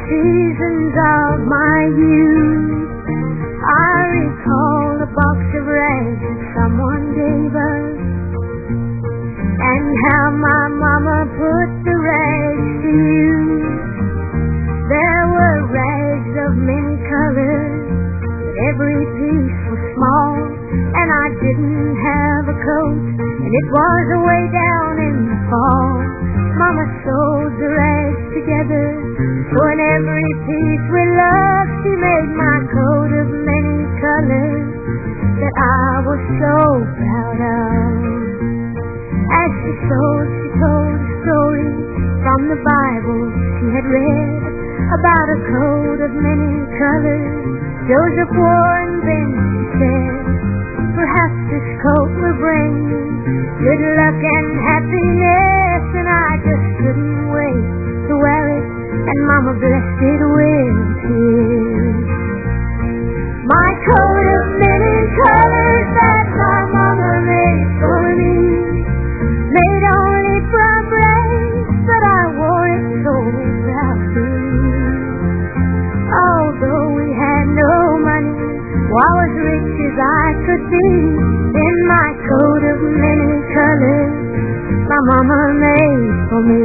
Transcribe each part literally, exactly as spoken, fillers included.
seasons of my youth. I recall the box of rags that someone gave us, and how my mama put the rags to use. There were rags of many colors, but every piece was small, and I didn't have a coat, and it was away down in the fall. Mama sewed the rags together, so in every piece with love she made my coat of many colors that I was so proud of. As she sewed, she told a story from the Bible she had read about a coat of many colors Joseph wore, and then she said, perhaps this coat will bring me good luck and happiness, and I just couldn't wait to wear it, and Mama blessed it with tears. My coat of many colors that my Mama made for me, made only from rags, but I wore it so proudly. Although we had no money, well, as rich as I could be, in my coat of many colors my Mama made for me.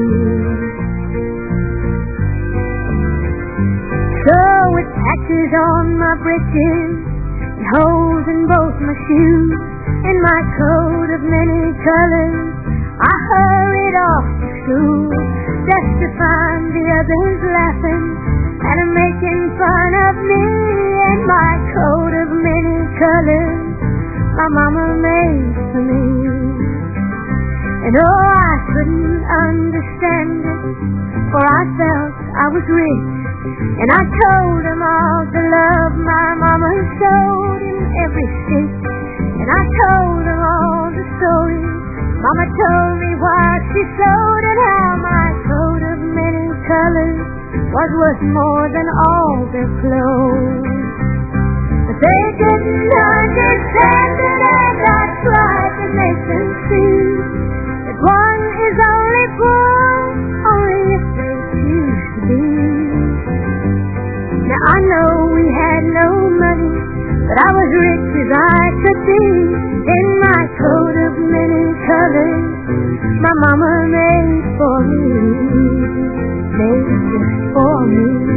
So with patches on my breeches and holes in both my shoes, in my coat of many colors I hurried off to school, just to find the others laughing and making fun of me. In my coat of many colors my Mama made for me. And oh, I couldn't understand it, for I felt I was rich, and I told them all the love my Mama showed in every stitch, and I told them all the stories Mama told me what she sewed, and how my coat of many colors was worth more than all their clothes. But they didn't understand it, and I tried to make them see that one is only poor only if they choose to be. Now I know we had no money, but I was rich as I could be, in my coat of many colors my Mama made for me, made just for me.